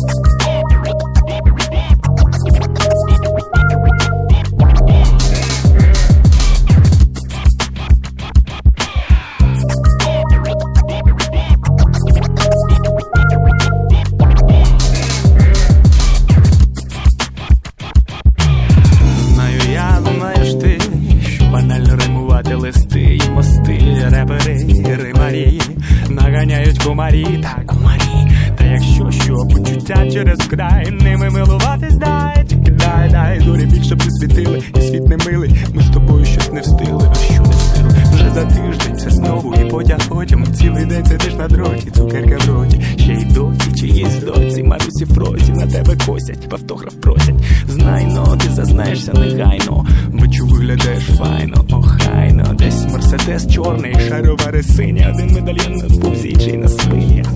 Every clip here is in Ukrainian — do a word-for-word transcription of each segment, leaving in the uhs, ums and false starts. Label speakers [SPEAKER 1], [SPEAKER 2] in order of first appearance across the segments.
[SPEAKER 1] Листи й мости, репери, римарі наганяють кумарі та кумарі. Та якщо що, почуття через край, ними милуватись дай, тільки дай, дай зорі більше щоб ти світили, і світ не милий. Ми з тобою щось не встигли, а що не встигли? Вже за тиждень це знову і потяг потім. Цілий день сидиш на дроті, цукерка в роті. Ще й доті, чиїсь доці, Марусі Фроті на тебе косять, в автограф просять. Знай, но ти зазнаєшся негайно, бачу виглядаєш файно, охайно. Десь мерседес чорний, шаровари сині, один медальйон на пузі, інший на спині.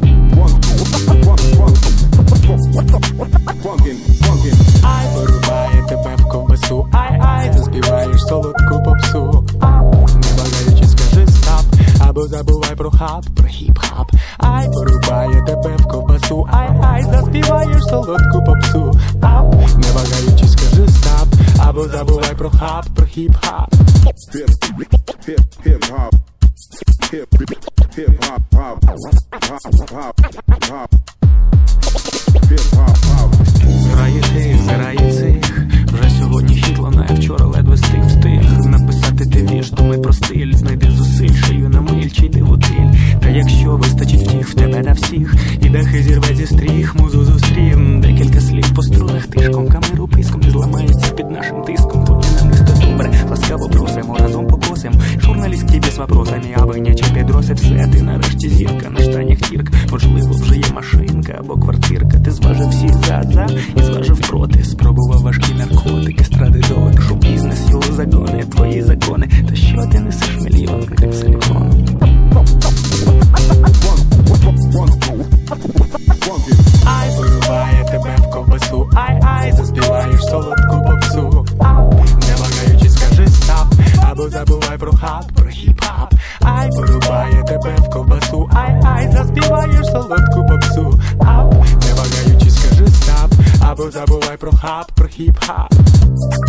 [SPEAKER 1] Ай, порубає тебе в ковбасу, ай-ай, заспіваєш солодку попсу. Не вагаючи, скажи стоп, або забувай про хап, про хіп-хап. Ай, порубає тебе в ковбасу, ай-ай, заспіваєш солодку попсу. Не вагаючи, скажи стоп, або забувай про хап, про хіп-хап.
[SPEAKER 2] Hip-hop, hip-hop, hop, hop, hop.
[SPEAKER 1] Зграє тих, зграє цих, вже сьогодні хіт лунає, вчора ледве стих встиг написати ти вірш, думай про стиль, знайди зусиль, шию на миль, чи йди в утиль. Та якщо вистачить втіх в тебе на всіх, і дахи зірве зі стріх, музу зустрів, декілька слів по струнах тишком, камеру писком не зламається під нашим тиском. Твоє намисто добре, ласкаво просимо, разом покосим, журналістські без вопросами, аби не чи підроси все, ти нарешті зірка, на штанях тірка, можливо вже є машинка або квартирка, ти зважив всі за-за і зважив проти, спробував важкі наркотики, стради доти, шоу-бізнес, його загони, твої закони, та що ти несеш мільйон, крім силікону? Ай, порубає тебе в ковбасу, ай-ай, заспіваєш солодку попсу. Не вагаючи, скажи стоп, або забувай про хап, про хіп-хап. Ай, порубає тебе в ковбасу, ай-ай, заспіваєш солодку попсу. Не вагаючи, скажи стоп, або забувай про хап, про хіп-хап.